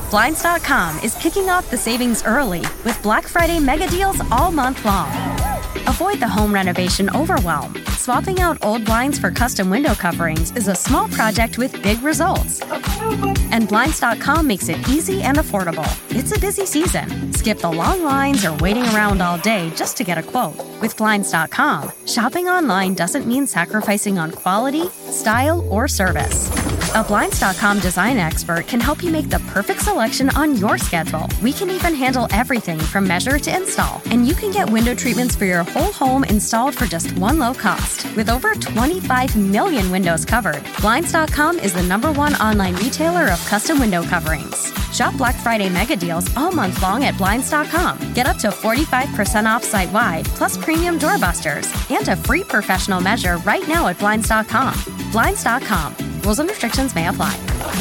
Blinds.com is kicking off the savings early with Black Friday mega deals all month long. Avoid the home renovation overwhelm. Swapping out old blinds for custom window coverings is a small project with big results. And Blinds.com makes it easy and affordable. It's a busy season. Skip the long lines or waiting around all day just to get a quote. With Blinds.com, shopping online doesn't mean sacrificing on quality, style, or service. A Blinds.com design expert can help you make the perfect selection on your schedule. We can even handle everything from measure to install. And you can get window treatments for your whole home installed for just one low cost. With over 25 million windows covered, Blinds.com is the #1 online retailer of custom window coverings. Shop Black Friday mega deals all month long at Blinds.com. Get up to 45% off site-wide, plus premium doorbusters, and a free professional measure right now at Blinds.com. Blinds.com. Rules and restrictions may apply.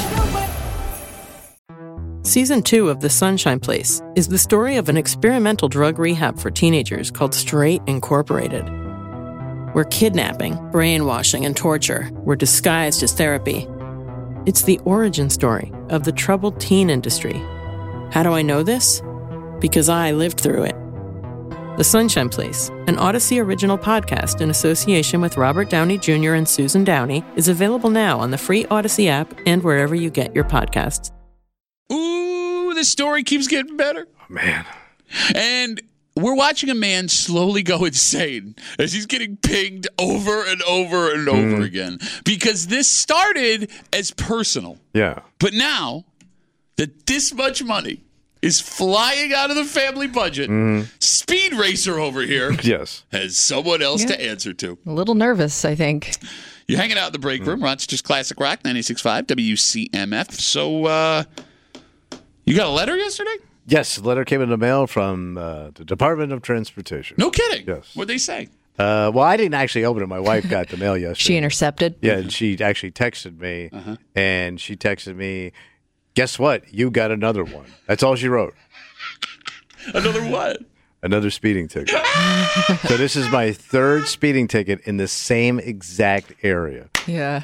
Season 2 of The Sunshine Place is the story of an experimental drug rehab for teenagers called Straight Incorporated, where kidnapping, brainwashing, and torture were disguised as therapy. It's the origin story of the troubled teen industry. How do I know this? Because I lived through it. The Sunshine Place, an Odyssey original podcast in association with Robert Downey Jr. and Susan Downey, is available now on the free Odyssey app and wherever you get your podcasts. Ooh, this story keeps getting better. Oh, man. And we're watching a man slowly go insane as he's getting pinged over and over and over again. Because this started as personal. Yeah. But now that this much money is flying out of the family budget, Speed Racer over here has someone else to answer to. A little nervous, I think. You're hanging out in the break room. Rochester's Classic Rock, 96.5 WCMF. So, you got a letter yesterday? Yes, the letter came in the mail from the Department of Transportation. No kidding. Yes. What'd they say? Well, I didn't actually open it. My wife got the mail yesterday. She intercepted? Yeah, and she actually texted me, and she texted me, guess what? You got another one. That's all she wrote. Another what? Another speeding ticket. So this is my third speeding ticket in the same exact area. Yeah.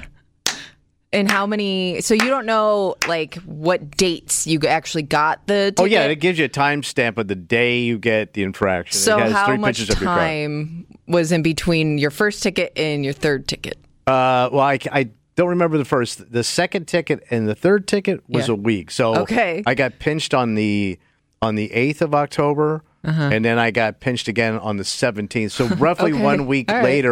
And how many? So you don't know, like, what dates you actually got the ticket? Oh, yeah. It gives you a timestamp of the day you get the infraction. So it has how 3 much pictures of your car. time was in between your first ticket and your third ticket? Well, I don't remember the first. The second ticket and the third ticket was a week. So I got pinched on the 8th of October, and then I got pinched again on the 17th. So roughly 1 week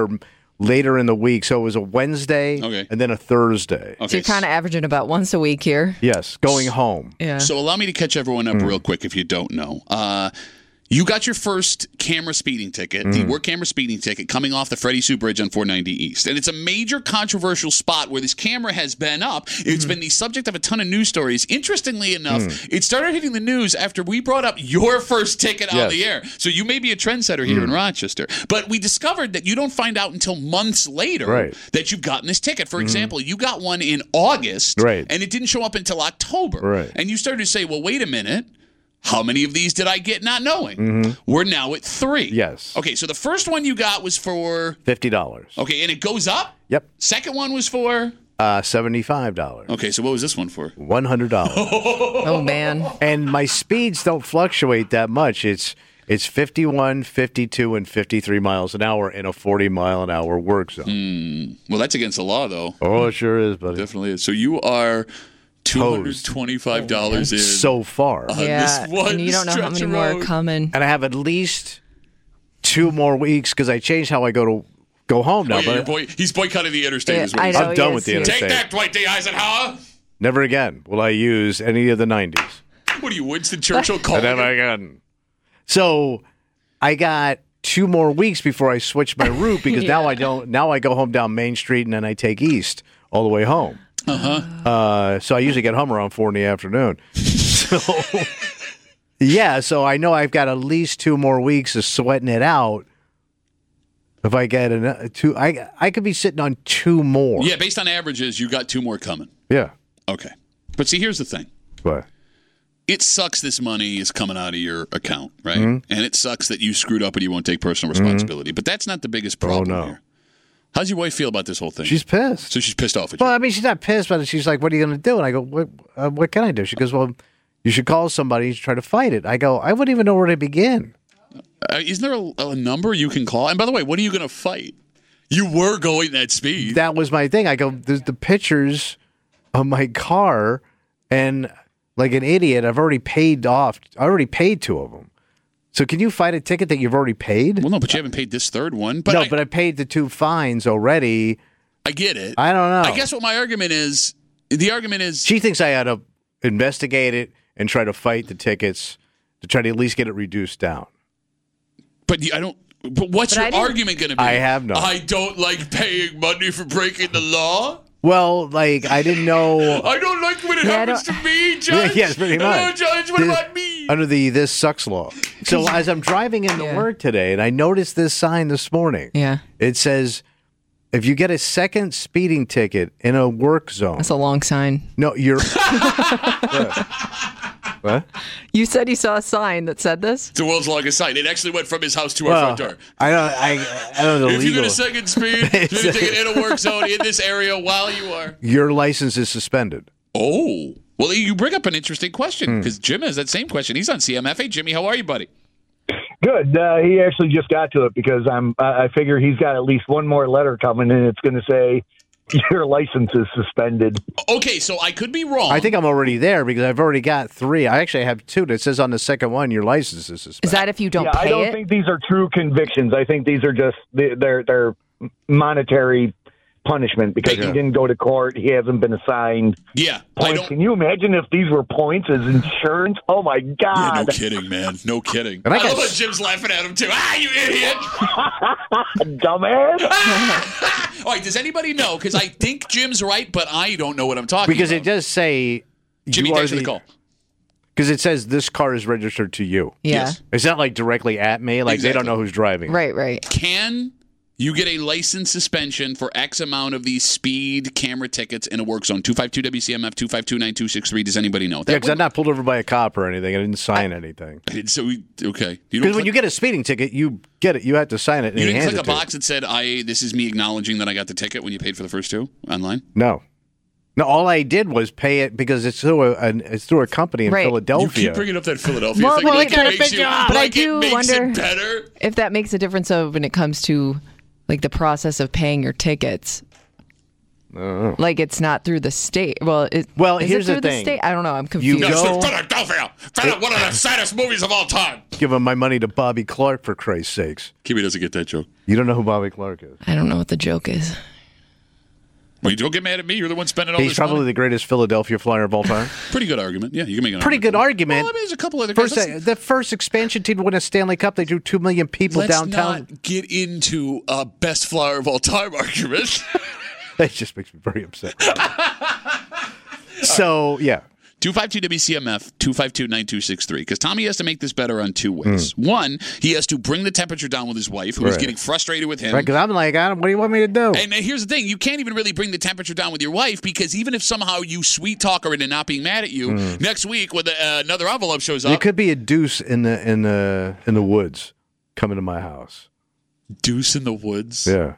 later in the week. So it was a Wednesday and then a Thursday. So you're kind of averaging about once a week here. Yes, going home. Yeah. So allow me to catch everyone up real quick if you don't know. You got your first camera speeding ticket, the work camera speeding ticket, coming off the Freddie Sue Bridge on 490 East. And it's a major controversial spot where this camera has been up. It's been the subject of a ton of news stories. Interestingly enough, it started hitting the news after we brought up your first ticket on the air. So you may be a trendsetter here in Rochester. But we discovered that you don't find out until months later that you've gotten this ticket. For example, you got one in August, and it didn't show up until October. And you started to say, well, wait a minute. How many of these did I get not knowing? We're now at 3. Yes. Okay, so the first one you got was for $50. Okay, and it goes up? Yep. Second one was for $75. Okay, so what was this one for? $100. Oh, man. And my speeds don't fluctuate that much. It's 51, 52, and 53 miles an hour in a 40-mile-an-hour work zone. Well, that's against the law, though. Oh, it sure is, buddy. Definitely is. So you are $225 in. So far. Yeah, and you don't know how many more are coming. And I have at least 2 more weeks because I changed how I go home now. He's boycotting the interstate as well. I'm done with the interstate. Take that, Dwight D. Eisenhower. Never again will I use any of the 90s. What are you, Winston Churchill calling? Never again. So I got 2 more weeks before I switch my route because now I don't. Now I go home down Main Street and then I take east all the way home. So I usually get home around 4 in the afternoon. So so I know I've got at least 2 more weeks of sweating it out. If I get I could be sitting on 2 more. Yeah, based on averages, you got 2 more coming. Yeah. Okay. But see, here's the thing. What? It sucks this money is coming out of your account, right? And it sucks that you screwed up and you won't take personal responsibility. But that's not the biggest problem here. How's your wife feel about this whole thing? She's pissed. So she's pissed off at you. Well, I mean, she's not pissed, but she's like, what are you going to do? And I go, what can I do? She goes, well, You should call somebody to try to fight it. I go, I wouldn't even know where to begin. Isn't there a number you can call? And by the way, what are you going to fight? You were going that speed. That was my thing. I go, there's the pictures of my car, and like an idiot, I've already paid off. I already paid 2 of them. So can you fight a ticket that you've already paid? Well, no, but you haven't paid this third one. But I paid the 2 fines already. I get it. I don't know. I guess what my argument is, she thinks I ought to investigate it and try to fight the tickets to try to at least get it reduced down. But what's your argument going to be? I have no. I don't like paying money for breaking the law. Well, like, I didn't know. I don't like when it happens to me, Judge. Yes, pretty much. Hello, Judge, what about me? Under the This Sucks law. So as I'm driving into work today, and I noticed this sign this morning. Yeah. It says, if you get a second speeding ticket in a work zone. That's a long sign. No, you're. What? You said you saw a sign that said this? It's the world's longest sign. It actually went from his house to our front door. I don't know. If you get a second speed, you take it in a work zone in this area while you are. Your license is suspended. Oh. Well, you bring up an interesting question because Jim has that same question. He's on CMF. Hey, Jimmy, how are you, buddy? Good. He actually just got to it because I figure he's got at least one more letter coming, and it's going to say your license is suspended. Okay, so I could be wrong. I think I'm already there because I've already got 3. I actually have 2 that says on the second one your license is suspended. Is that if you don't pay it? I don't think these are true convictions. I think these are just they're monetary punishment because he didn't go to court. He hasn't been assigned points. Can you imagine if these were points as insurance? Oh, my God. Yeah, no kidding, man. No kidding. And I love how Jim's laughing at him, too. You idiot. Dumbass. All right, does anybody know? Because I think Jim's right, but I don't know what I'm talking about. Because it does say... Jimmy, thanks for the call. Because it says this car is registered to you. Yeah. Yes. It's not like directly at me. Like they don't know who's driving. Right. Can you get a license suspension for X amount of these speed camera tickets in a work zone? 252-WCMF, 252-9263. Does anybody know? Yeah, because I'm not pulled over by a cop or anything. I didn't sign anything. Okay. Because when you get a speeding ticket, you get it. You have to sign it. And you didn't click a box that said, this is me acknowledging that I got the ticket when you paid for the first 2 online? No, all I did was pay it because it's through a company in Philadelphia. You keep bringing up that Philadelphia thing. Well, but I do wonder if that makes a difference when it comes to like the process of paying your tickets. Like it's not through the state. Well, here's the thing. State? I don't know. I'm confused. It's Philadelphia. One of the saddest movies of all time. Give him my money to Bobby Clark, for Christ's sakes. Kimmy doesn't get that joke. You don't know who Bobby Clark is. I don't know what the joke is. Well, you don't get mad at me. You're the one spending all this money. He's probably the greatest Philadelphia Flyer of all time. Pretty good argument. Yeah, you can make an good argument. Well, I mean, there's a couple other guys. The first expansion team to win a Stanley Cup, they drew 2 million people downtown. Let's not get into a best Flyer of all time argument. That just makes me very upset. So, yeah. 252-WCMF, 252-9263. Because Tommy has to make this better on 2 ways. One, he has to bring the temperature down with his wife, who is getting frustrated with him. Right, because I'm like, Adam, what do you want me to do? And here's the thing. You can't even really bring the temperature down with your wife because even if somehow you sweet talk her into not being mad at you, next week when another envelope shows up. It could be a deuce in the woods coming to my house. Deuce in the woods? Yeah.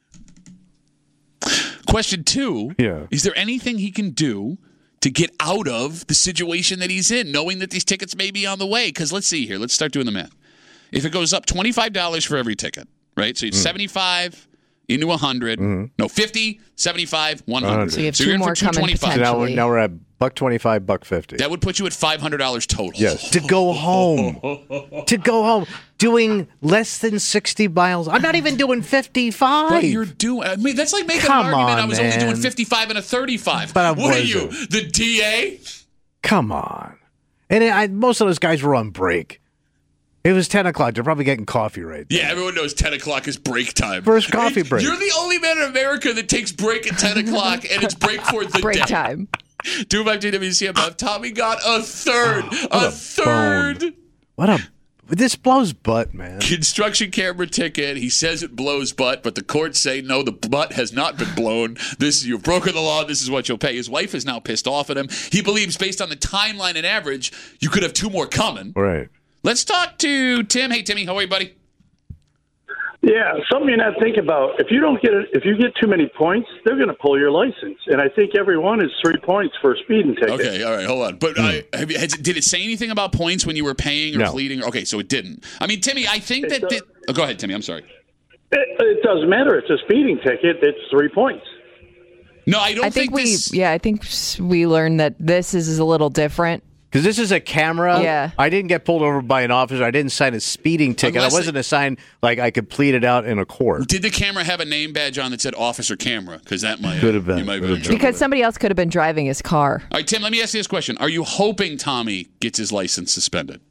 Question 2. Yeah. Is there anything he can do to get out of the situation that he's in, knowing that these tickets may be on the way? Because let's see here. Let's start doing the math. If it goes up $25 for every ticket, right? So it's 75 into 100. No, 50, 75, 100. So you have 2 more coming potentially. So now we're at $125, $150. That would put you at $500 total. Yes. To go home. Doing less than 60 miles. I'm not even doing 55. But you're doing. I mean, that's like making an argument. I was only doing 55 and a 35. But what are you, the DA? Come on. And most of those guys were on break. It was 10 o'clock. They're probably getting coffee right there. Yeah, everyone knows 10 o'clock is break time. First coffee break. You're the only man in America that takes break at 10 o'clock, and it's break for the break day. Time. 252-WCMF. Tommy got a third. A third. This blows butt, man. Construction camera ticket. He says it blows butt, but the courts say, no, the butt has not been blown. You've broken the law. This is what you'll pay. His wife is now pissed off at him. He believes, based on the timeline and average, you could have 2 more coming. Right. Let's talk to Tim. Hey, Timmy, how are you, buddy? Yeah, something you're not thinking about. If you get too many points, they're going to pull your license, and I think every one is 3 points for a speeding ticket. Okay, all right, hold on. But did it say anything about points when you were paying or pleading? Okay, so it didn't. I mean, Timmy, I think go ahead, Timmy. I'm sorry. It doesn't matter. It's a speeding ticket. It's 3 points. No, I don't think this. Yeah, I think we learned that this is a little different. Because this is a camera. Yeah. I didn't get pulled over by an officer. I didn't sign a speeding ticket. I wasn't assigned like I could plead it out in a court. Did the camera have a name badge on that said officer camera? Because that might could have been. You might have been because somebody else could have been driving his car. All right, Tim, let me ask you this question. Are you hoping Tommy gets his license suspended?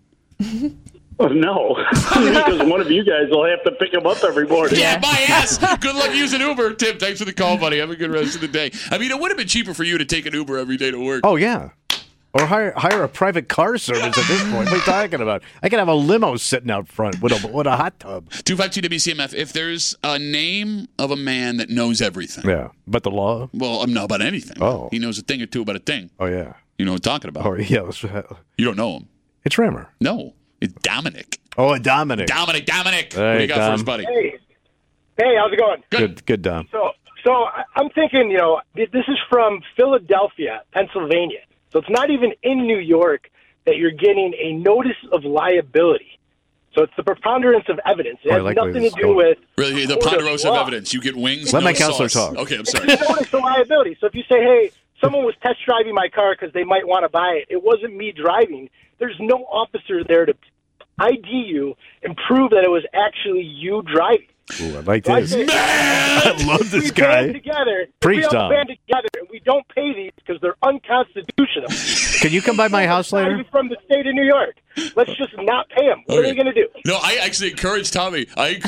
No, because one of you guys will have to pick him up every morning. Yeah, my ass. Good luck using Uber. Tim, thanks for the call, buddy. Have a good rest of the day. I mean, it would have been cheaper for you to take an Uber every day to work. Oh, yeah. Or hire a private car service at this point. What are you talking about? I could have a limo sitting out front with a hot tub. 252-WCMF. If there's a name of a man that knows everything. Yeah, but the law? Well, I'm not about anything. Oh. He knows a thing or two about a thing. Oh, yeah. You know what I'm talking about. Oh, yeah. You don't know him. It's Rimmer. No, it's Dominic. Oh, Dominic. Dominic. Hey, what do you got Dom. for us, buddy? Hey, how's it going? Good, Dom. So I'm thinking, this is from Philadelphia, Pennsylvania. So it's not even in New York that you're getting a notice of liability. So it's the preponderance of evidence. It has nothing to do with... Really, the preponderance of evidence. You get wings, Let my counselor talk. Okay, I'm sorry. It's a notice of liability. So if you say, hey, someone was test driving my car because they might want to buy it, it wasn't me driving, there's no officer there to ID you and prove that it was actually you driving. Ooh, I like this. I love this guy. Preach, Dom. Band together and we don't pay these because they're unconstitutional. Can you come by my house later? From the state of New York. Let's just not pay them. What are they going to do? No, I actually encourage Tommy.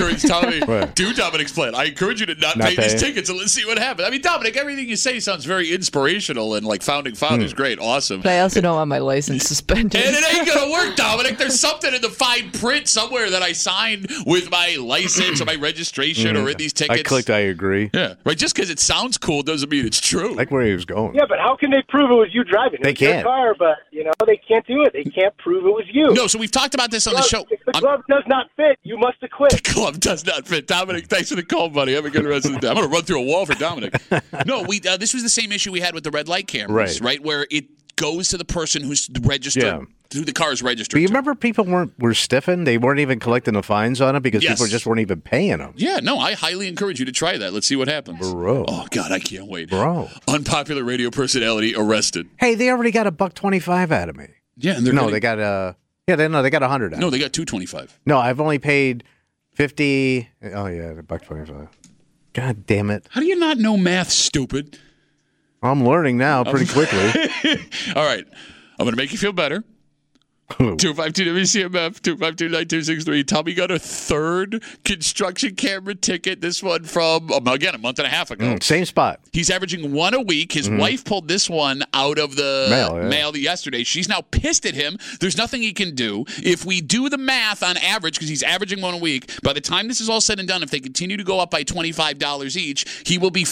Do Dominic's plan. I encourage you to not pay these tickets and let's see what happens. I mean, Dominic, everything you say sounds very inspirational and like founding fathers. Great, awesome. But I also don't want my license suspended. And it ain't going to work, Dominic. There's something in the fine print somewhere that I signed with my license or my registration or in these tickets. I clicked I agree. Yeah, right. Just because it sounds cool doesn't mean it's true. Like where he was going. Yeah, but how can they prove it was you driving? They can't. Your car, but they can't do it. They can't prove it was you. No, so we've talked about this on the show. If the glove does not fit, you must acquit. The glove does not fit. Dominic, thanks for the call, buddy. Have a good rest of the day. I'm going to run through a wall for Dominic. No, this was the same issue we had with the red light cameras, right? Where it goes to the person who's registered, who the car is registered. But you remember people were stiffened? They weren't even collecting the fines on it because people just weren't even paying them. Yeah, no, I highly encourage you to try that. Let's see what happens. Bro. Oh, God, I can't wait. Bro. Unpopular radio personality arrested. Hey, they already got $125 out of me. Yeah, and they got they got 100 out. No, they got $225. No, I've only paid 50. Oh yeah, $125. God damn it! How do you not know math, stupid? I'm learning now pretty quickly. All right, I'm going to make you feel better. 252-WCMF, 252-9263. Tommy got a third construction camera ticket. This one from, again, a month and a half ago. Same spot. He's averaging one a week. His wife pulled this one out of the mail yesterday. She's now pissed at him. There's nothing he can do. If we do the math on average, because he's averaging one a week, by the time this is all said and done, if they continue to go up by $25 each, he will be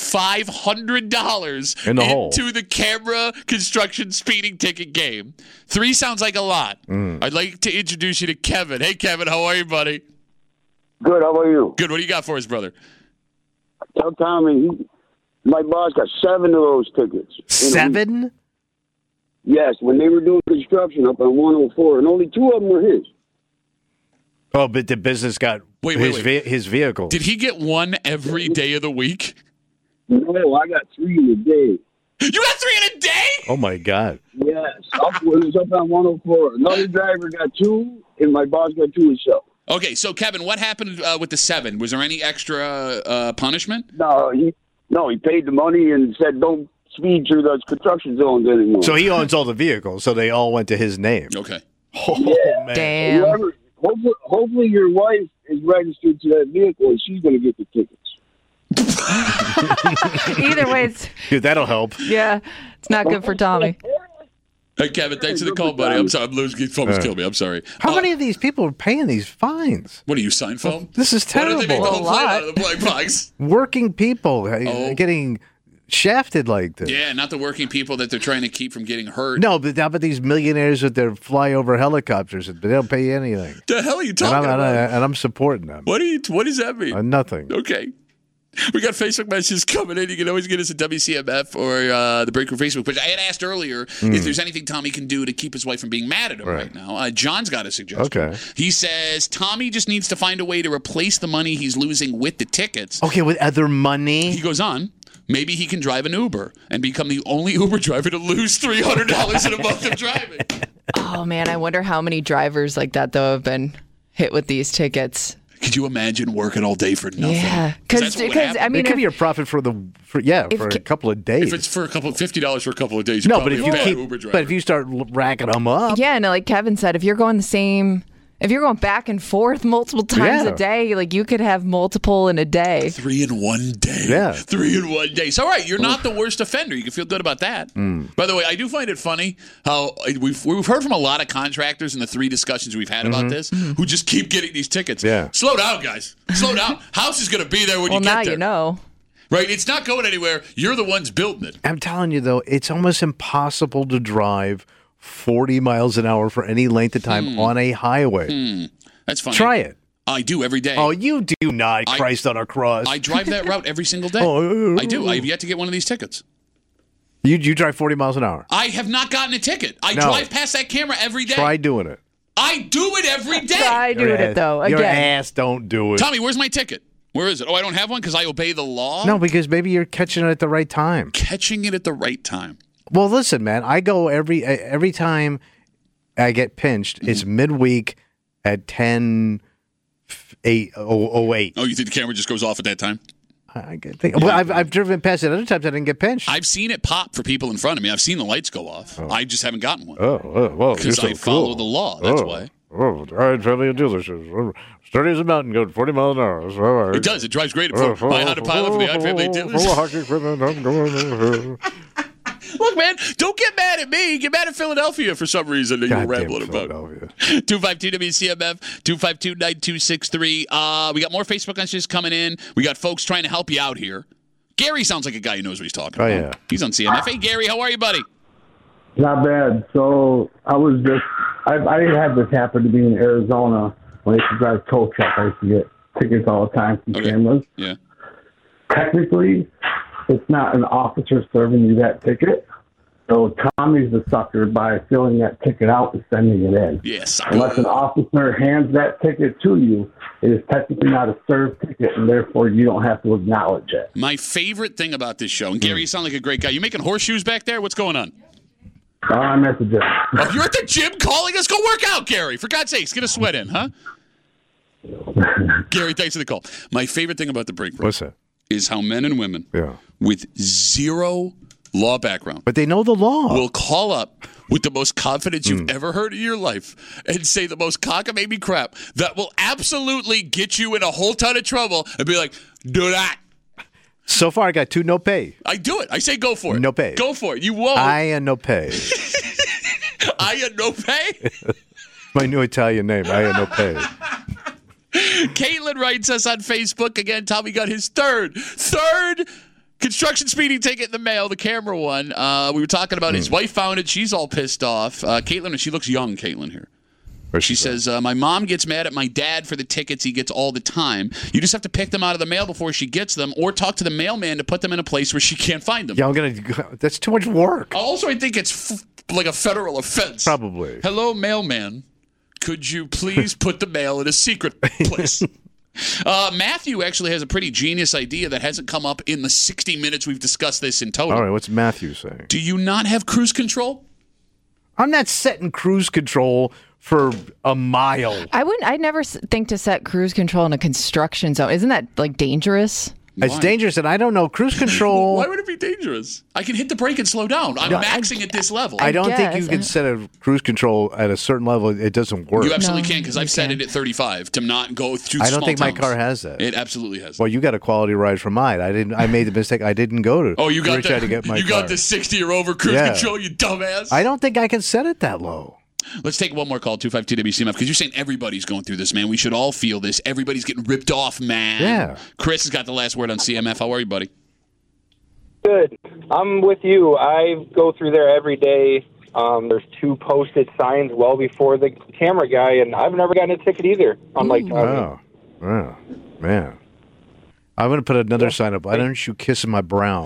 $500 into the camera construction speeding ticket game. 3 sounds like a lot. I'd like to introduce you to Kevin. Hey, Kevin, how are you, buddy? Good, how are you? Good. What do you got for us, brother? Tell Tommy, my boss got 7 of those tickets. 7? Yes, when they were doing construction up on 104, and only 2 of them were his. Oh, but the business got his vehicle. Did he get one every day of the week? No, I got 3 in a day. You got 3 in a day? Oh, my God. Yes. It was up on 104. Another driver got 2, and my boss got 2 himself. Okay, so, Kevin, what happened with the 7? Was there any extra punishment? No, he paid the money and said don't speed through those construction zones anymore. So he owns all the vehicles, so they all went to his name. Okay. Oh, man. Damn. Hopefully your wife is registered to that vehicle, and she's going to get the tickets. Either way, dude, that'll help. Yeah, it's not good for Tommy. Hey, Kevin, thanks for the call, buddy. I'm sorry. I'm losing. Phone's killed me. I'm sorry. How many of these people are paying these fines? What are you, Seinfeld? This is terrible. Why did they make the whole plane out of the black box? Working people getting shafted like this. Yeah, not the working people that they're trying to keep from getting hurt. No, but how about these millionaires with their flyover helicopters? They don't pay you anything. The hell are you talking about? And I'm supporting them. What does that mean? Nothing. Okay. We got Facebook messages coming in. You can always get us at WCMF or the Break Room Facebook page. I had asked earlier if there's anything Tommy can do to keep his wife from being mad at him right now. John's got a suggestion. Okay. He says Tommy just needs to find a way to replace the money he's losing with the tickets. Okay, with other money? He goes on. Maybe he can drive an Uber and become the only Uber driver to lose $300 in a month of driving. Oh, man, I wonder how many drivers like that, though, have been hit with these tickets. Could you imagine working all day for nothing? Yeah, because I mean, it could be your profit for a couple of days. If it's for $50 for a couple of days, no, but if you start racking them up, yeah, and like Kevin said, if you're going back and forth multiple times a day, like you could have multiple in a day. 3 in one day. Yeah. 3 in one day. So, all right, you're not the worst offender. You can feel good about that. By the way, I do find it funny how we've heard from a lot of contractors in the 3 discussions we've had about this who just keep getting these tickets. Yeah. Slow down, guys. Slow down. House is going to be there when you get there. Well, now you know. Right? It's not going anywhere. You're the ones building it. I'm telling you, though, it's almost impossible to drive 40 miles an hour for any length of time on a highway. That's funny. Try it. I do every day. Oh, you do not, Christ on our cross. I drive that route every single day. I do. I have yet to get one of these tickets. You drive 40 miles an hour? I have not gotten a ticket. I drive past that camera every day. Try doing it. I do it every day. Try doing it, though. Again. Your ass don't do it. Tommy, where's my ticket? Where is it? Oh, I don't have one because I obey the law? No, because maybe you're catching it at the right time. Catching it at the right time. Well, listen, man. I go every time I get pinched, it's midweek at 10:08. Oh, you think the camera just goes off at that time? Well, I've driven past it other times. I didn't get pinched. I've seen it pop for people in front of me. I've seen the lights go off. I just haven't gotten one. Well, because I follow the law. That's why. Oh, I drive a dealership. Steady as a mountain, going 40 miles an hour. It does. It drives great. My Honda Pilot for the iFamily dealers. Look, man, don't get mad at me. Get mad at Philadelphia for some reason that you're rambling about. 252-WCMF, 252-9263. We got more Facebook messages coming in. We got folks trying to help you out here. Gary sounds like a guy who knows what he's talking about. Yeah. He's on CMF. Hey, Gary, how are you, buddy? Not bad. So I had this happen to me in Arizona when I used to drive tow truck. I used to get tickets all the time from cameras. Yeah. Technically, it's not an officer serving you that ticket. So Tommy's the sucker by filling that ticket out and sending it in. Yes. Unless an officer hands that ticket to you, it is technically not a served ticket, and therefore you don't have to acknowledge it. My favorite thing about this show, and Gary, you sound like a great guy. You making horseshoes back there? What's going on? I'm at the gym. Oh, you're at the gym calling us? Go work out, Gary. For God's sakes, get a sweat in, huh? Gary, thanks for the call. My favorite thing about the break room. What's that? Is how men and women with zero law background. But they know the law. Will call up with the most confidence you've ever heard in your life and say the most cockamamie crap that will absolutely get you in a whole ton of trouble and be like, do that. So far, I got 2 no pay. I do it. I say go for it. No pay. Go for it. You won't. I no pay. I no pay? My new Italian name. I no pay. Caitlin writes us on Facebook. Again, Tommy got his third construction speeding ticket in the mail, the camera one. We were talking about his wife found it. She's all pissed off. Caitlin, she looks young, Caitlin, here. She says, my mom gets mad at my dad for the tickets he gets all the time. You just have to pick them out of the mail before she gets them or talk to the mailman to put them in a place where she can't find them. Yeah, that's too much work. Also, I think it's like a federal offense. Probably. Hello, mailman. Could you please put the mail in a secret place? Matthew actually has a pretty genius idea that hasn't come up in the 60 minutes we've discussed this in total. All right, what's Matthew saying? Do you not have cruise control? I'm not setting cruise control for a mile. I'd never think to set cruise control in a construction zone. Isn't that like dangerous? It's dangerous, and I don't know. Cruise control. Why would it be dangerous? I can hit the brake and slow down. I'm maxing at this level. I don't think you can set a cruise control at a certain level. It doesn't work. You absolutely can, because I've set it at 35 to not go through. I don't think my car has that. It absolutely has. Well, you got a quality ride from mine. I made the mistake. I didn't go to. Oh, you got to get my car. got the 60 or over cruise control. You dumbass. I don't think I can set it that low. Let's take one more call, 252-WCMF, because you're saying everybody's going through this, man. We should all feel this. Everybody's getting ripped off, man. Yeah. Chris has got the last word on CMF. How are you, buddy? good. I'm with you. I go through there every day. There's 2 posted signs well before the camera guy, and I've never gotten a ticket either, unlike Tommy. Oh, man. I'm going to put another sign up. Why don't you kiss my brow?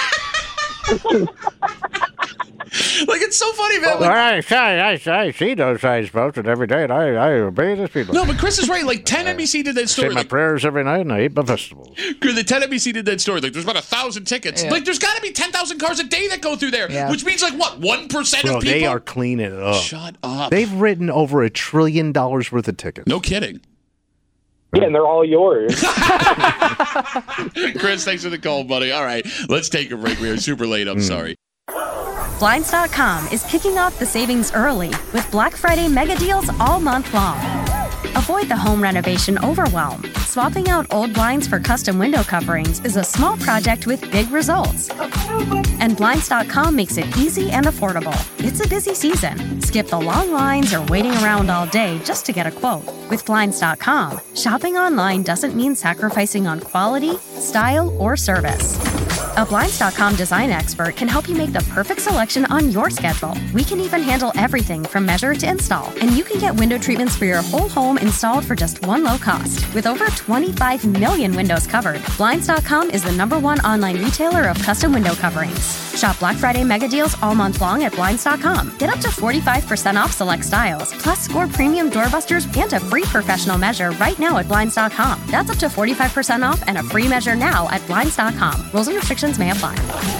Like, it's so funny, man. I see those signs posted every day, and I obey the people. No, but Chris is right. Like, 10 NBC did that story. I say my prayers every night, and I eat my vegetables. The 10 NBC did that story. Like, there's about 1,000 tickets. Yeah. Like, there's got to be 10,000 cars a day that go through there, which means, like, what, 1% of people? They are cleaning it up. Shut up. They've written over $1 trillion worth of tickets. No kidding. Yeah, and they're all yours. Chris, thanks for the call, buddy. All right, let's take a break. We are super late. I'm sorry. Blinds.com is kicking off the savings early with Black Friday mega deals all month long. Avoid the home renovation overwhelm. Swapping out old blinds for custom window coverings is a small project with big results. And Blinds.com makes it easy and affordable. It's a busy season. Skip the long lines or waiting around all day just to get a quote. With Blinds.com, shopping online doesn't mean sacrificing on quality, style, or service. A Blinds.com design expert can help you make the perfect selection on your schedule. We can even handle everything from measure to install. And you can get window treatments for your whole home installed for just one low cost. With over 25 million windows covered, Blinds.com is the #1 online retailer of custom window coverings. Shop Black Friday mega deals all month long at Blinds.com. Get up to 45% off select styles, plus score premium doorbusters and a free professional measure right now at Blinds.com. That's up to 45% off and a free measure now at Blinds.com. Rules and restrictions may apply.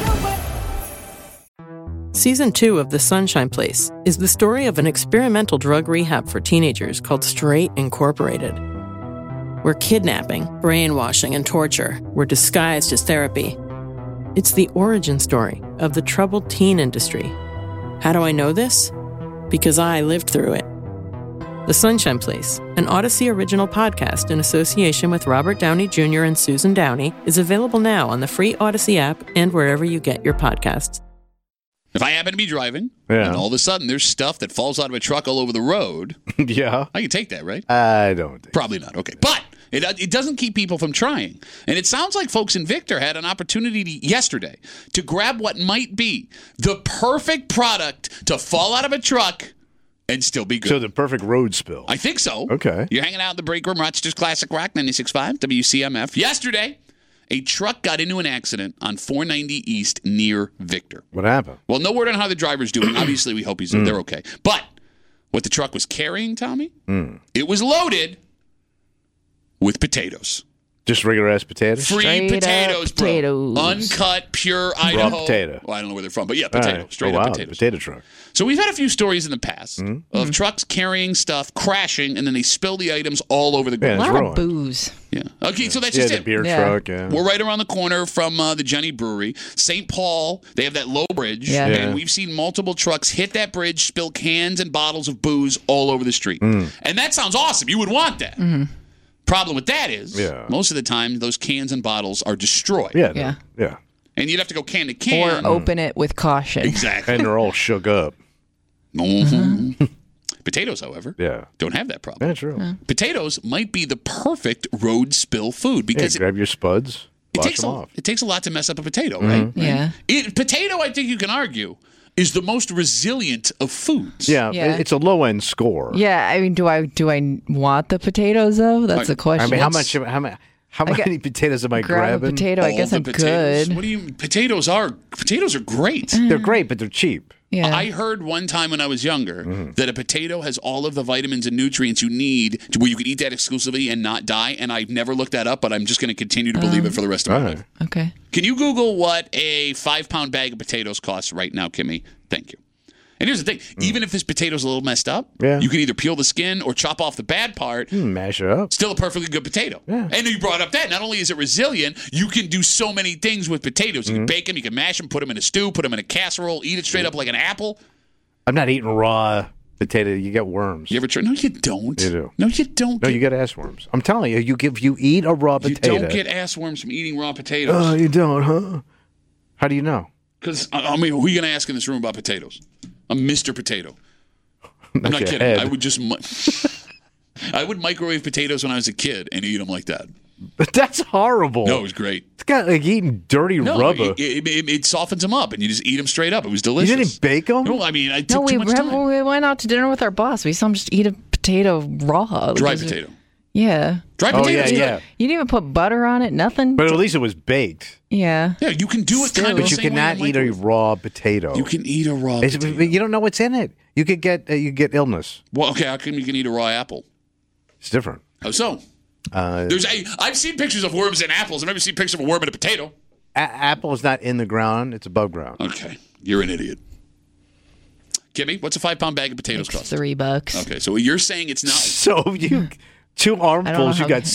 Season 2 of The Sunshine Place is the story of an experimental drug rehab for teenagers called Straight Incorporated, where kidnapping, brainwashing, and torture were disguised as therapy. It's the origin story of the troubled teen industry. How do I know this? Because I lived through it. The Sunshine Place, an Odyssey original podcast in association with Robert Downey Jr. and Susan Downey, is available now on the free Odyssey app and wherever you get your podcasts. If I happen to be driving, and all of a sudden there's stuff that falls out of a truck all over the road, yeah, I can take that, right? I don't think Probably not. Okay. But it doesn't keep people from trying. And it sounds like folks in Victor had an opportunity yesterday to grab what might be the perfect product to fall out of a truck and still be good. So the perfect road spill. I think so. Okay. You're hanging out in the break room, Rochester's Classic Rock, 96.5, WCMF. Yesterday, a truck got into an accident on 490 East near Victor. What happened? Well, no word on how the driver's doing. Obviously, we hope they're okay. But what the truck was carrying, Tommy, it was loaded with potatoes. Just regular-ass potatoes? Free potatoes, bro. Uncut, pure Idaho. Raw potato. Well, I don't know where they're from, but yeah, potatoes. Right. Straight up potatoes. Potato truck. So we've had a few stories in the past of trucks carrying stuff, crashing, and then they spill the items all over the ground. A lot of booze. Yeah. Okay, so that's just the beer truck, We're right around the corner from the Jenny Brewery. St. Paul, they have that low bridge, and we've seen multiple trucks hit that bridge, spill cans and bottles of booze all over the street. And that sounds awesome. You would want that. Problem with that is, most of the time, those cans and bottles are destroyed. Yeah. And you'd have to go can to can. Or open it with caution. Exactly. And they're all shook up. Potatoes, however, don't have that problem. That's true. Potatoes might be the perfect road spill food because grab your spuds, wash them off. It takes a lot to mess up a potato, right? Yeah. Potato, I think you can argue, is the most resilient of foods. Yeah. It's a low end score. Yeah, I mean, do I want the potatoes though? That's the question. I mean, how many potatoes am I grab grabbing? A potato, I guess I'm potatoes. good. What do you? Potatoes are great. They're great, but they're cheap. Yeah. I heard one time when I was younger that a potato has all of the vitamins and nutrients you need to where you could eat that exclusively and not die. And I've never looked that up, but I'm just going to continue to believe it for the rest of my life. Okay. Can you Google what a 5-pound bag of potatoes costs right now, Kimmy? Thank you. And here's the thing. Even if this potato's a little messed up, you can either peel the skin or chop off the bad part. Mash it up. Still a perfectly good potato. Yeah. And you brought up that. Not only is it resilient, you can do so many things with potatoes. You can bake them, you can mash them, put them in a stew, put them in a casserole, eat it straight up like an apple. I'm not eating raw potato. You get worms. You ever try? No, you don't. You do. No, you don't. No, you get ass worms. I'm telling you, you eat a raw potato. You don't get ass worms from eating raw potatoes. Oh, you don't, huh? How do you know? Because, I mean, who are you going to ask in this room about potatoes? I'm Mr. Potato. I'm not kidding. Head. I would microwave potatoes when I was a kid and eat them like that. But that's horrible. No, it was great. It's got like eating dirty rubber. It softens them up, and you just eat them straight up. It was delicious. You didn't bake them? No, I mean, I took too much time. We went out to dinner with our boss. We saw him just eat a potato raw. Dry potato. Yeah. Dry potatoes. Yeah. You didn't even put butter on it, nothing? But at least it was baked. Yeah. Yeah, you can do it kind of the But you same cannot way eat a raw potato. You can eat a raw potato. You don't know what's in it. You could get illness. Well, okay, how come you can eat a raw apple? It's different. How so? I've seen pictures of worms in apples. I've never seen pictures of a worm in a potato. Apple is not in the ground. It's above ground. Okay. You're an idiot. Kimmy, what's a 5-pound bag of potatoes cost? $3. Okay, so you're saying it's not. So you 2 armfuls, you got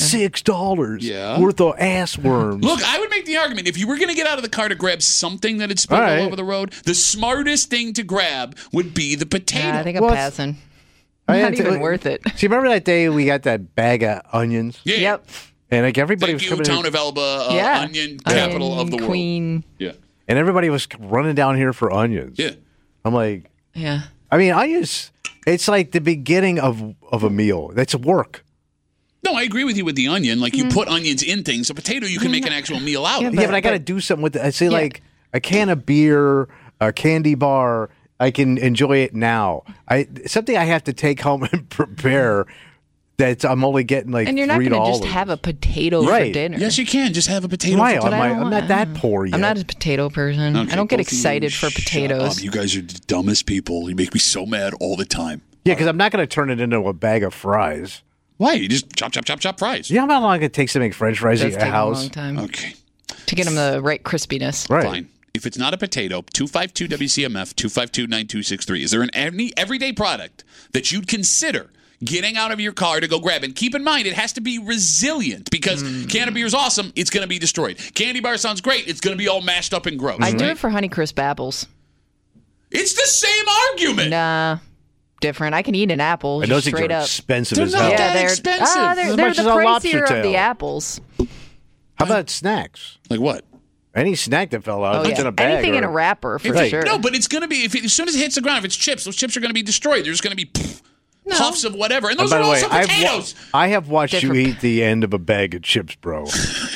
$6 worth of ass worms. Look, I would make the argument if you were going to get out of the car to grab something that had spilled all over the road, the smartest thing to grab would be the potato. Yeah, I think I'm passing. Not even worth it. See, remember that day we got that bag of onions? Yeah. Yep. And like everybody Thank was you, coming town of Elba, onion capital of the queen. world. Yeah. And everybody was running down here for onions. Yeah. I'm like, yeah. I mean, onions, it's like the beginning of a meal. That's work. No, I agree with you with the onion. Like, you put onions in things. A potato, you can make an actual meal out of. Yeah, but I got to do something with it. I say, like, a can of beer, a candy bar, I can enjoy it now. Something I have to take home and prepare that I'm only getting like $3. And you're not going to just have a potato for dinner. Yes, you can. Just have a potato for dinner. I'm not that poor yet. I'm not a potato person. Okay, I don't get excited for potatoes. You guys are the dumbest people. You make me so mad all the time. Yeah, because I'm not going to turn it into a bag of fries. Why? You just chop fries. You know how long it takes to make French fries at your house? A long time. Okay. To get them the right crispiness. Right. Fine. If it's not a potato, 252-WCMF, 252-9263. Is there any everyday product that you'd consider getting out of your car to go grab? And keep in mind, it has to be resilient because can of beer is awesome. It's going to be destroyed. Candy bar sounds great. It's going to be all mashed up and gross. I do it for Honeycrisp apples. It's the same argument. Nah. Different. I can eat an apple and those straight are up. expensive they're as not hell. that expensive. They're the pricier of the apples. How about snacks? Like what? Any snack that fell out, it's in a bag. Anything in a wrapper, for sure. No, but it's going to be, as soon as it hits the ground, if it's chips, those chips are going to be destroyed. There's going to be puffs of whatever. And those are also potatoes. I have watched you eat the end of a bag of chips, bro.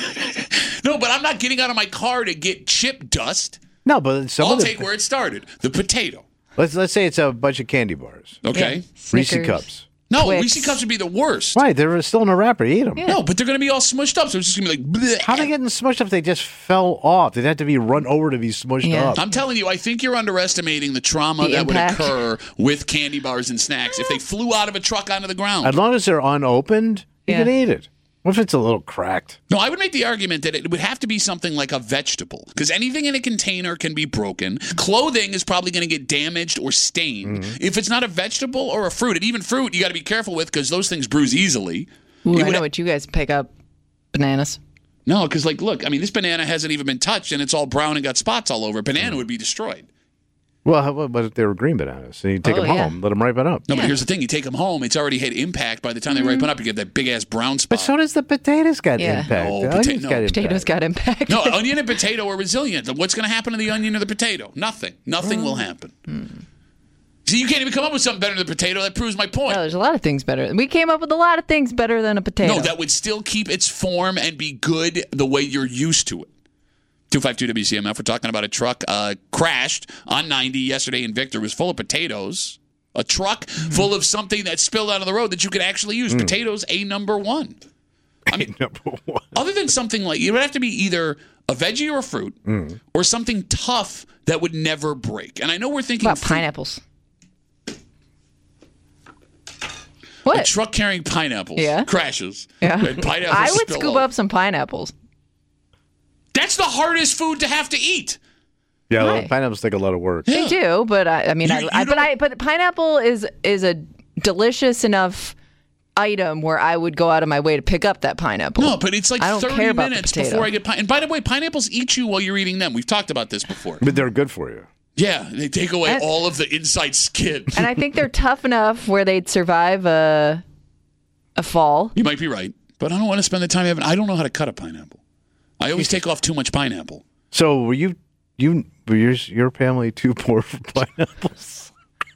No, but I'm not getting out of my car to get chip dust. No, but I'll take where it started, the potato. Let's say it's a bunch of candy bars. Okay. Yeah. Reese Cups. No, Twix. Reese Cups would be the worst. Right, they're still in a wrapper. You eat them. Yeah. No, but they're going to be all smushed up, so it's just going to be like, bleh. How are they getting smushed up if they just fell off? They'd have to be run over to be smushed up. I'm telling you, I think you're underestimating the trauma that would occur with candy bars and snacks if they flew out of a truck onto the ground. As long as they're unopened, you can eat it. What if it's a little cracked? No, I would make the argument that it would have to be something like a vegetable, because anything in a container can be broken. Clothing is probably going to get damaged or stained. If it's not a vegetable or a fruit, and even fruit, you got to be careful with because those things bruise easily. Ooh, I know what you guys pick up. Bananas. No, because look, I mean, this banana hasn't even been touched, and it's all brown and got spots all over. Banana would be destroyed. Well, but if they were green bananas, so you take them home, let them ripen up. No, but here's the thing: you take them home, it's already had impact. By the time they ripen up, you get that big ass brown spot. But so does the potatoes got impact. No, potatoes got impact. No, onion and potato are resilient. What's going to happen to the onion or the potato? Nothing. Nothing will happen. See, you can't even come up with something better than the potato. That proves my point. No, there's a lot of things better. We came up with a lot of things better than a potato. No, that would still keep its form and be good the way you're used to it. 252-WCMF, we're talking about a truck crashed on 90 yesterday in Victor. It was full of potatoes. A truck full of something that spilled out of the road that you could actually use. Potatoes, number one. I mean, number one. Other than something like, it would have to be either a veggie or a fruit or something tough that would never break. And I know we're thinking about pineapples. What? A truck carrying pineapples crashes. Yeah. I would scoop up some pineapples. That's the hardest food to have to eat. Yeah, well, pineapples take a lot of work. They do, but but pineapple is a delicious enough item where I would go out of my way to pick up that pineapple. No, but it's like 30 minutes before I get pineapple. And by the way, pineapples eat you while you're eating them. We've talked about this before. But they're good for you. Yeah, they take away all of the inside skin. And I think they're tough enough where they'd survive a fall. You might be right, but I don't want to spend the time having. I don't know how to cut a pineapple. I always take off too much pineapple. So were your family too poor for pineapples?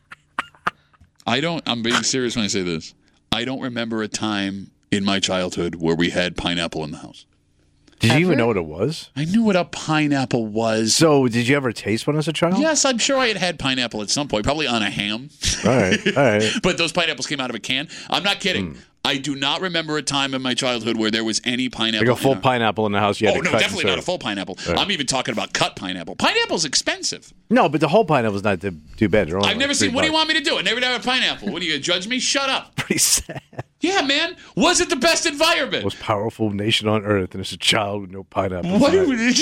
I'm being serious when I say this. I don't remember a time in my childhood where we had pineapple in the house. Did you even know what it was? I knew what a pineapple was. So, did you ever taste one as a child? Yes, I'm sure I had pineapple at some point, probably on a ham. All right. But those pineapples came out of a can. I'm not kidding. I do not remember a time in my childhood where there was any pineapple. Like a full pineapple in the house. No, definitely not a full pineapple. Right. I'm even talking about cut pineapple. Pineapple's expensive. No, but the whole pineapple's not too bad. I've never seen. What do you want me to do? I never had a pineapple. What are you gonna judge me? Shut up. Pretty sad. Yeah, man. Was it the best environment? Most powerful nation on earth, and it's a child with no pineapple. What?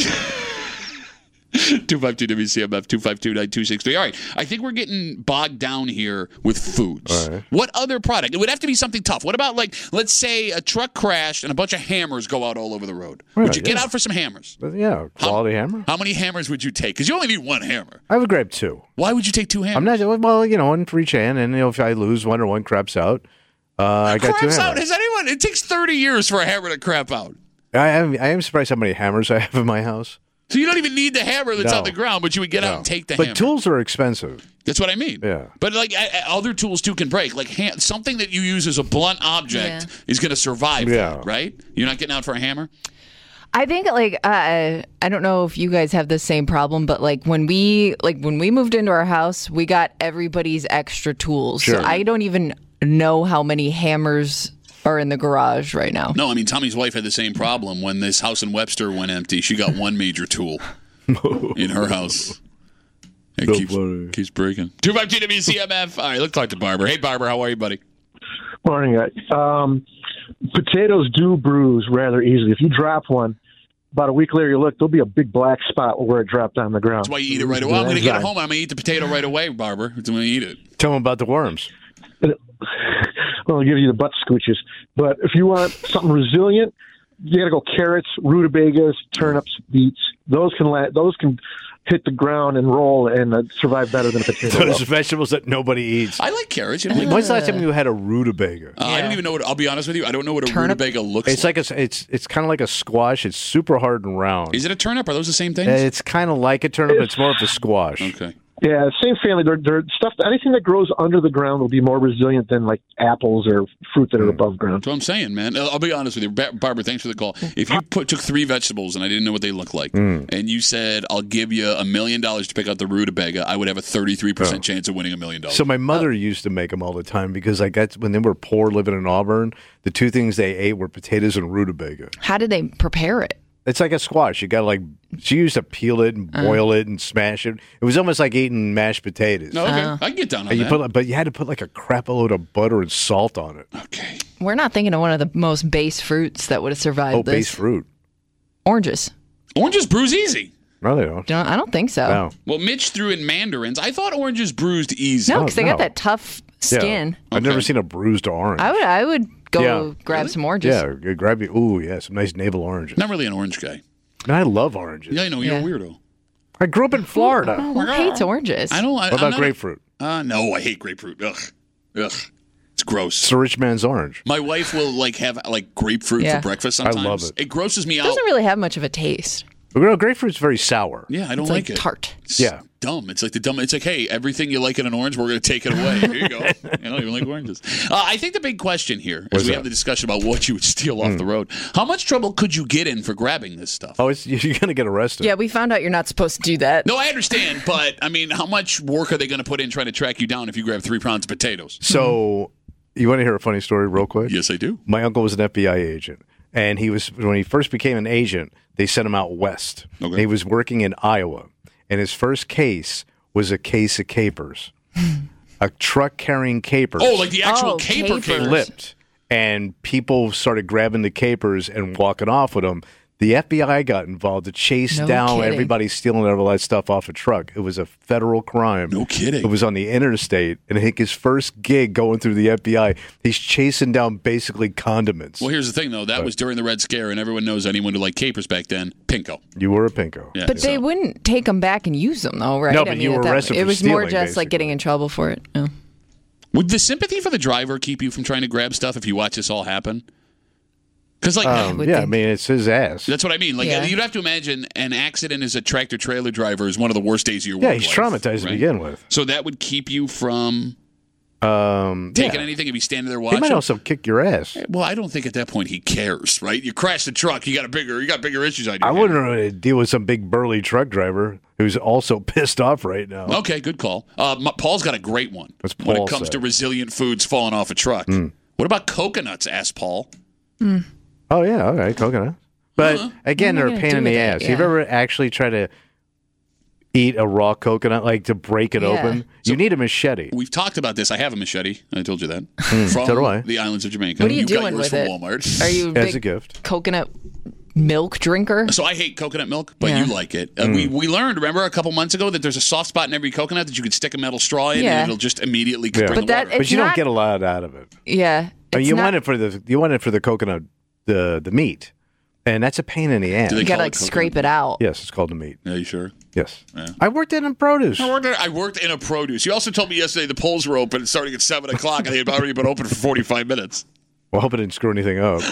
252-WCMF, 252-9263. All right. I think we're getting bogged down here with foods. Right. What other product? It would have to be something tough. What about, like, let's say a truck crashed and a bunch of hammers go out all over the road. Right, would you get out for some hammers? Yeah, quality hammer. How many hammers would you take? Because you only need one hammer. I would grab 2. Why would you take 2 hammers? One for each hand, and if I lose one or one craps out, I got 2 hammers. Out? It takes 30 years for a hammer to crap out. I am surprised how many hammers I have in my house. So you don't even need the hammer that's on the ground, but you would get out and take the hammer. But tools are expensive. That's what I mean. Yeah. But like other tools too can break. Like something that you use as a blunt object is going to survive. That, right? You're not getting out for a hammer. I think I don't know if you guys have the same problem, but when we moved into our house, we got everybody's extra tools. Sure. So I don't even know how many hammers are in the garage right now. No, I mean, Tommy's wife had the same problem when this house in Webster went empty. She got one major tool in her house. It keeps breaking. 252-WCMF. All right, let's talk to Barber. Hey, Barber, how are you, buddy? Morning, guys. Potatoes do bruise rather easily. If you drop one, about a week later you look, there'll be a big black spot where it dropped on the ground. That's why you eat it right away. I'm going to get it home. I'm going to eat the potato right away, Barber. I'm going to eat it. Tell them about the worms. Well, I'll give you the butt scooches. But if you want something resilient, you got to go carrots, rutabagas, turnips, beets. Those can hit the ground and roll and survive better than a potato. Those vegetables that nobody eats. I like carrots. When's the last time you had a rutabaga? I don't even know what. I'll be honest with you. I don't know what a rutabaga looks like. It's kind of like a squash. It's super hard and round. Is it a turnip? Are those the same things? It's kind of like a turnip. It's more of a squash. Okay. Yeah, same family. They're stuff. Anything that grows under the ground will be more resilient than like apples or fruit that are above ground. That's what I'm saying, man. I'll be honest with you, Barbara. Thanks for the call. If you took 3 vegetables and I didn't know what they looked like, and you said I'll give you $1 million to pick out the rutabaga, I would have a 33% chance of winning $1 million. So my mother used to make them all the time because when they were poor living in Auburn, the 2 things they ate were potatoes and rutabaga. How did they prepare it? It's like a squash. You got to she used to peel it and boil it and smash it. It was almost like eating mashed potatoes. No, okay. I can get down on that. But you had to put like a crap load of butter and salt on it. Okay. We're not thinking of one of the most base fruits that would have survived this. Base fruit. Oranges. Oranges bruise easy. No, they don't. I don't think so. No. Well, Mitch threw in mandarins. I thought oranges bruised easy. No, because they got that tough skin. Yeah. I've never seen a bruised orange. I would go grab some oranges. Yeah, grab you. Ooh, yeah, some nice navel oranges. Not really an orange guy. I love oranges. Yeah, I know. You're a weirdo. I grew up in Florida. Who hates oranges? What about grapefruit? No, I hate grapefruit. Ugh. It's gross. It's a rich man's orange. My wife will have grapefruit for breakfast sometimes. I love it. It grosses me out. It doesn't really have much of a taste. Grapefruit's very sour. Yeah, I don't like it. Tart. It's dumb. It's like It's like, hey, everything you like in an orange, we're going to take it away. Here you go. I don't even like oranges. I think the big question here, as we have the discussion about what you would steal off the road, how much trouble could you get in for grabbing this stuff? Oh, you're going to get arrested. Yeah, we found out you're not supposed to do that. No, I understand, but I mean, how much work are they going to put in trying to track you down if you grab 3 pounds of potatoes? So, you want to hear a funny story real quick? Yes, I do. My uncle was an FBI agent. And when he first became an agent, they sent him out west. Okay. He was working in Iowa. And his first case was a case of capers. A truck carrying capers. Oh, like the actual caper flipped. And people started grabbing the capers and walking off with them. The FBI got involved to chase down everybody stealing all that stuff off a truck. It was a federal crime. No kidding. It was on the interstate. And I think his first gig going through the FBI, he's chasing down basically condiments. Well, here's the thing, though. That was during the Red Scare, and everyone knows anyone who liked capers back then. Pinko. You were a pinko. Yeah, but they wouldn't take them back and use them, though, right? No, but you were arrested for stealing, it was more just like getting in trouble for it. Yeah. Would the sympathy for the driver keep you from trying to grab stuff if you watch this all happen? Because, I mean, it's his ass. That's what I mean. You'd have to imagine an accident as a tractor-trailer driver is one of the worst days of your work life. Yeah, he's traumatized to begin with. So that would keep you from Taking anything if he's standing there watching. He might also kick your ass. Well, I don't think at that point he cares, right? You crash the truck, you got bigger issues on your hands. Wouldn't really deal with some big burly truck driver who's also pissed off right now. Okay, good call. Paul's got a great one when it comes to resilient foods falling off a truck. What about coconuts? Asked Paul. Oh yeah, all right, coconut. But again, they're a pain in the ass. You've ever actually tried to eat a raw coconut, like to break it open? You need a machete. We've talked about this. I have a machete. I told you that. So do I. The islands of Jamaica. What are you doing with it? Walmart. Are you a as a gift coconut milk drinker? So I hate coconut milk, but you like it. We learned, remember, a couple months ago that there's a soft spot in every coconut that you could stick a metal straw in and it'll just immediately bring the water. But you don't get a lot out of it. Yeah. You want it for the coconut, the meat. And that's a pain in the ass. You gotta scrape it out. Yes, it's called the meat. Are you sure? Yes. Yeah. I worked in produce. I worked in a produce. You also told me yesterday the polls were open starting at 7 o'clock and they had already been open for 45 minutes. Well, I hope it didn't screw anything up.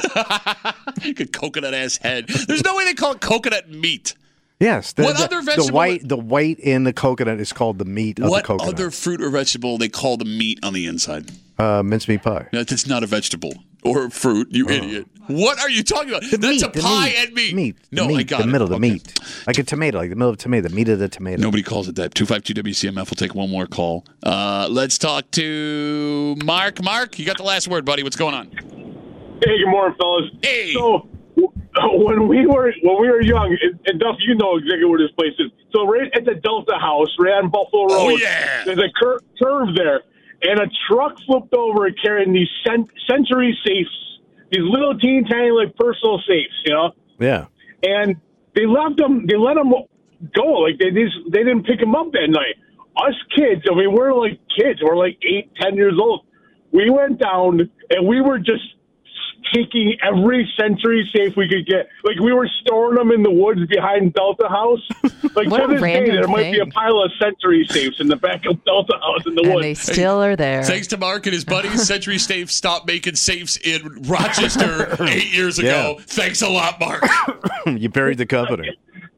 Good coconut ass head. There's no way they call it coconut meat. Yes. What other vegetable? The white in the coconut is called the meat of the coconut. What other fruit or vegetable they call the meat on the inside? Mincemeat pie. That's not a vegetable or fruit, you idiot. What are you talking about? That's a pie and meat. I got the middle, the meat. Like a tomato, like the middle of a tomato, the meat of the tomato. Nobody calls it that. 252-WCMF. We'll take one more call. Let's talk to Mark. Mark, you got the last word, buddy. What's going on? Hey, good morning, fellas. Hey. So when we were young, and Duff, you know exactly where this place is. So right at the Delta House, right on Buffalo Road, there's a curve there. And a truck flipped over carrying these Century safes, these little teeny tiny like personal safes, you know. Yeah. And they let them go. Like they didn't pick them up that night. Us kids, I mean, we're like kids. We're like 8, 10 years old. We went down and we were just taking every Century safe we could get. Like we were storing them in the woods behind Delta House. Like to this day, there might be a pile of Century safes in the back of Delta House in the woods. And they still are there. Thanks to Mark and his buddies, Century Safe stopped making safes in Rochester 8 years ago. Yeah. Thanks a lot, Mark. You buried the company.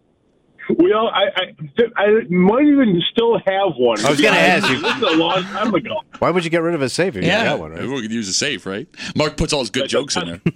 Well, I might even still have one. I was going to ask you. This is a long time ago. Why would you get rid of a safe if you got one, right? Everyone could use a safe, right? Mark puts all his good jokes in there.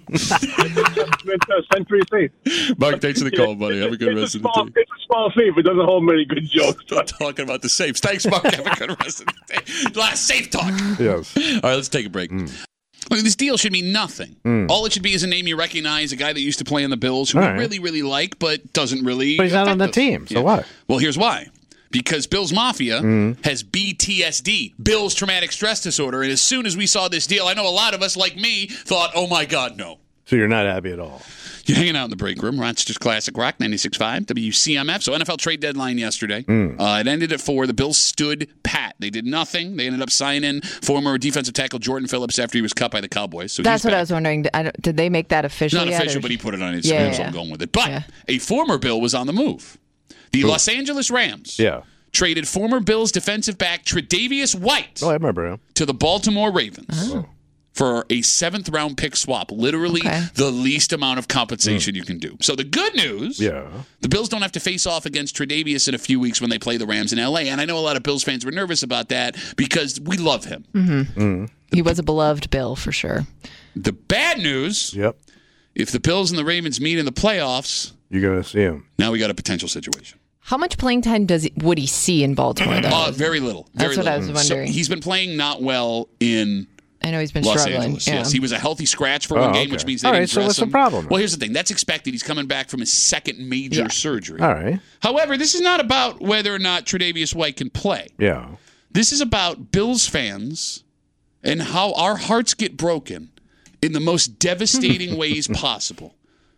It's a Century safe. Mark, thanks for the call, buddy. Have a good rest of the day. It's a small safe. It doesn't hold many good jokes. I'm talking about the safes. Thanks, Mark. Have a good rest of the day. Last safe talk. Yes. All right, let's take a break. Look, this deal should mean nothing. All it should be is a name you recognize, a guy that used to play in the Bills who we really, really like, but doesn't really. But he's not on the team, so what? Well, here's why. Because Bills Mafia has BTSD, Bills Traumatic Stress Disorder, and as soon as we saw this deal, I know a lot of us, like me, thought, oh my God, no. So you're not happy at all? You're hanging out in the break room. Rochester's Classic Rock, 96.5, WCMF. So NFL trade deadline yesterday. It ended at 4. The Bills stood pat. They did nothing. They ended up signing former defensive tackle Jordan Phillips after he was cut by the Cowboys. So that's what I was wondering. Did they make that official yet? Not official, but he put it on Instagram, so I'm going with it. But a former Bill was on the move. The Los Angeles Rams traded former Bills defensive back Tre'Davious White I remember him. to the Baltimore Ravens. For a 7th-round pick swap, literally the least amount of compensation you can do. So the good news, the Bills don't have to face off against Tre'Davious in a few weeks when they play the Rams in L.A., and I know a lot of Bills fans were nervous about that because we love him. He was a beloved Bill, for sure. The bad news, if the Bills and the Ravens meet in the playoffs, you're going to see him. Now we got a potential situation. How much playing time would he see in Baltimore, though? Very little. That's what I was wondering. So he's been playing not well in I know he's been Los struggling. Angeles, yes. He was a healthy scratch for one game, which means they didn't so what's the problem? Well, here's the thing. That's expected. He's coming back from his second major surgery. All right. However, this is not about whether or not Tre'Davious White can play. Yeah. This is about Bills fans and how our hearts get broken in the most devastating ways possible.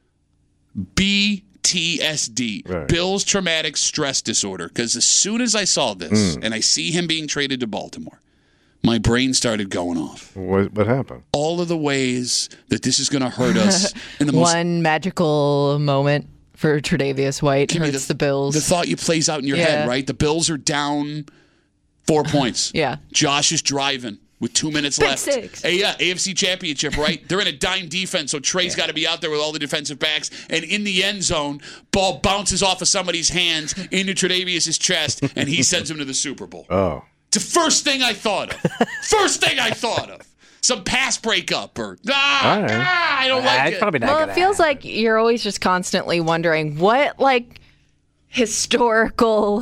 BTSD, Bills Traumatic Stress Disorder. Because as soon as I saw this and I see him being traded to Baltimore, my brain started going off. What happened? All of the ways that this is going to hurt us. In the One magical moment for Tre'Davious White hurts the Bills. The thought plays out in your head, right? The Bills are down 4 points. Josh is driving with 2 minutes left. AFC Championship, right? They're in a dime defense, so Trey's got to be out there with all the defensive backs. And in the end zone, ball bounces off of somebody's hands into Tre'Davious' chest, and he sends him to the Super Bowl. Oh. It's the first thing I thought of. Some pass breakup or I don't like it. Probably not it feels like you're always just constantly wondering what like historical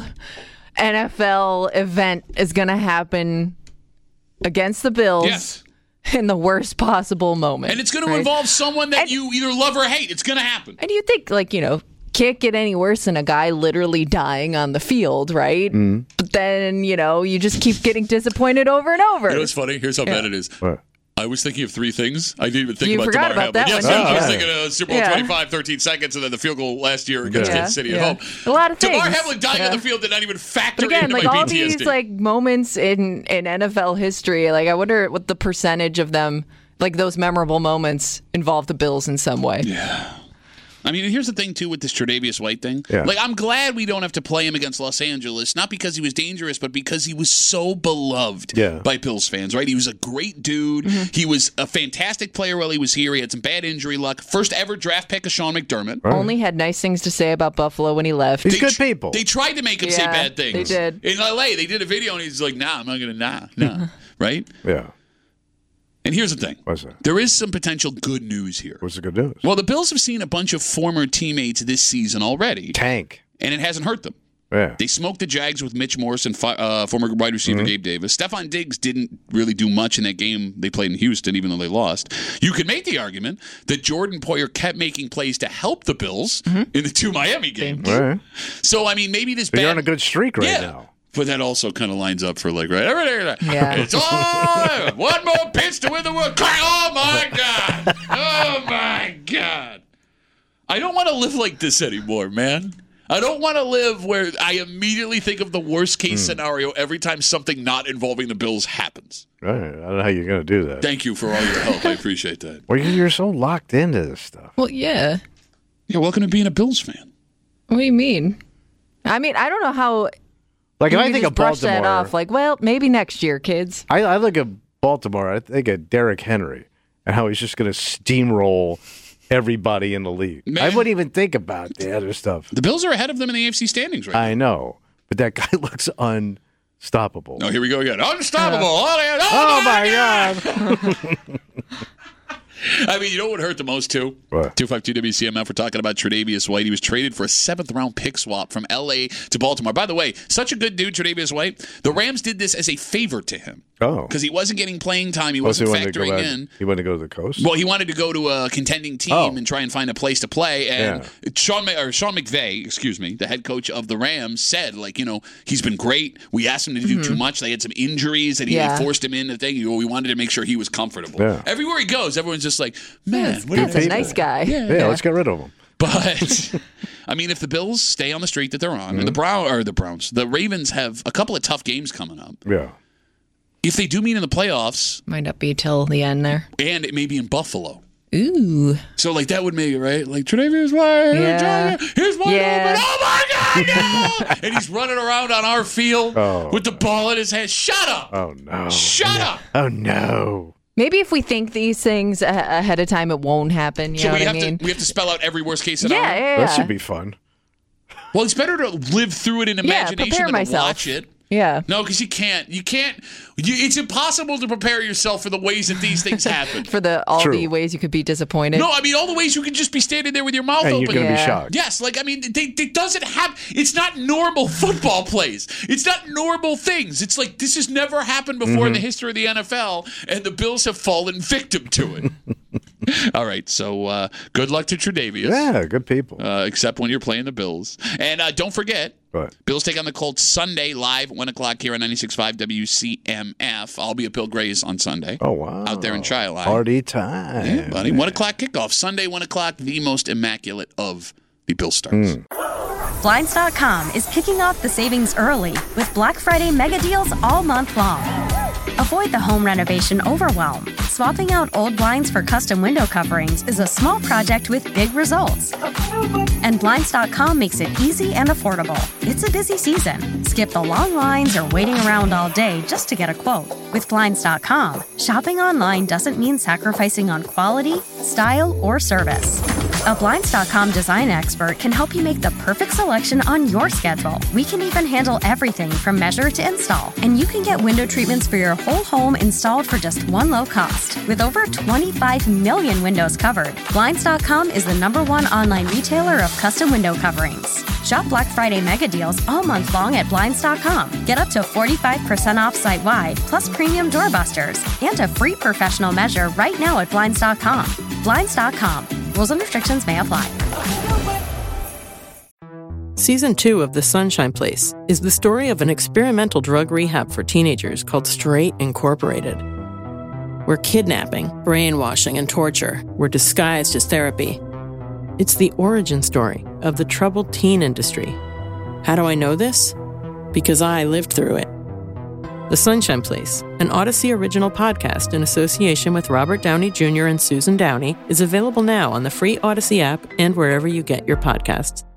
NFL event is going to happen against the Bills in the worst possible moment. And it's going to involve someone that you either love or hate. It's going to happen. And you think, like, can't get any worse than a guy literally dying on the field, right? Mm. But then, you just keep getting disappointed over and over. You know what's funny? Here's how bad it is. What? I was thinking of three things. I didn't even think about Damar Hamlin. Yes, I was thinking of Super Bowl 25, 13 seconds, and then the field goal last year against Kansas City at home. A lot of things. Damar Hamlin dying on the field did not even factor into my PTSD. All these moments in NFL history, I wonder what the percentage of them, those memorable moments, involve the Bills in some way. Yeah. I mean, here's the thing, too, with this Tre'Davious White thing. Yeah. I'm glad we don't have to play him against Los Angeles, not because he was dangerous, but because he was so beloved by Bills fans, right? He was a great dude. Mm-hmm. He was a fantastic player while he was here. He had some bad injury luck. First ever draft pick of Sean McDermott. Right. Only had nice things to say about Buffalo when he left. He's good people. They tried to make him say bad things. They did. In L.A., they did a video, and he's like, nah, I'm not going to, nah. Right? Yeah. And here's the thing. What's that? There is some potential good news here. What's the good news? Well, the Bills have seen a bunch of former teammates this season already. Tank. And it hasn't hurt them. Yeah. They smoked the Jags with Mitch Morse and former wide receiver Gabe Davis. Stephon Diggs didn't really do much in that game they played in Houston, even though they lost. You could make the argument that Jordan Poyer kept making plays to help the Bills in the two Miami games. Right. So, I mean, maybe this you're on a good streak right now. But that also kind of lines up for it's all one more pitch to win the world. Oh my God! Oh my God! I don't want to live like this anymore, man. I don't want to live where I immediately think of the worst case scenario every time something not involving the Bills happens. Right. I don't know how you're going to do that. Thank you for all your help. I appreciate that. Well, you're so locked into this stuff. Well, yeah. Yeah. Welcome to being a Bills fan. What do you mean? I mean, I don't know how. If I think of Baltimore, that off, maybe next year, kids. I look at Baltimore. I think of Derrick Henry and how he's just going to steamroll everybody in the league. Man. I wouldn't even think about the other stuff. The Bills are ahead of them in the AFC standings right now. I know, but that guy looks unstoppable. Oh, here we go again. Unstoppable. Oh my God. I mean, you know what hurt the most, too? What? 252-WCMF, we're talking about Tre'Davious White. He was traded for a 7th-round pick swap from L.A. to Baltimore. By the way, such a good dude, Tre'Davious White. The Rams did this as a favor to him. Oh. Because he wasn't getting playing time. He wasn't factoring in. He wanted to go to the coast? Well, he wanted to go to a contending team and try and find a place to play. And Sean McVay, the head coach of the Rams, said, he's been great. We asked him to do too much. They had some injuries that he forced him in. We wanted to make sure he was comfortable. Yeah. Everywhere he goes, everyone's just like, man, that's a nice guy. Yeah, let's get rid of him. But I mean, if the Bills stay on the streak that they're on, and the Ravens have a couple of tough games coming up. Yeah. If they do meet in the playoffs, might not be till the end there, and it may be in Buffalo. Ooh. So that would make it right. Tre'Davious White, here's one open. Oh my God, no! And he's running around on our field with the ball in his hand. Shut up! Oh no! Shut up! Oh no! Maybe if we think these things ahead of time, it won't happen. You know what I mean? We have to spell out every worst case scenario? Yeah. That should be fun. Well, it's better to live through it in imagination than to watch it. Yeah. No, because you can't. It's impossible to prepare yourself for the ways that these things happen. For the ways you could be disappointed. No, I mean all the ways you could just be standing there with your mouth open. You're going to be shocked. Yes, it doesn't happen. It's not normal football plays. It's not normal things. It's this has never happened before in the history of the NFL, and the Bills have fallen victim to it. All right, so good luck to Tre'Davious. Yeah, good people. Except when you're playing the Bills. And don't forget, Bills take on the Colts Sunday live, 1 o'clock here on 96.5 WCMF. I'll be at Bill Gray's on Sunday. Oh, wow. Out there in Chi-Li. Party time. Yeah, buddy. 1 o'clock kickoff. Sunday, 1 o'clock, the most immaculate of the Bill starts. Blinds.com is kicking off the savings early with Black Friday mega deals all month long. Avoid the home renovation overwhelm. Swapping out old blinds for custom window coverings is a small project with big results. And Blinds.com makes it easy and affordable. It's a busy season. Skip the long lines or waiting around all day just to get a quote. With Blinds.com, shopping online doesn't mean sacrificing on quality, style, or service. A Blinds.com design expert can help you make the perfect selection on your schedule. We can even handle everything from measure to install. And you can get window treatments for your whole home installed for just one low cost. With over 25 million windows covered, Blinds.com is the #1 online retailer of custom window coverings. Shop Black Friday mega deals all month long at Blinds.com. Get up to 45% off site-wide, plus premium doorbusters, and a free professional measure right now at Blinds.com. Blinds.com. Rules and restrictions may apply. Season 2 of The Sunshine Place is the story of an experimental drug rehab for teenagers called Straight Incorporated, where kidnapping, brainwashing, and torture were disguised as therapy. It's the origin story of the troubled teen industry. How do I know this? Because I lived through it. The Sunshine Place, an Odyssey original podcast in association with Robert Downey Jr. and Susan Downey, is available now on the free Odyssey app and wherever you get your podcasts.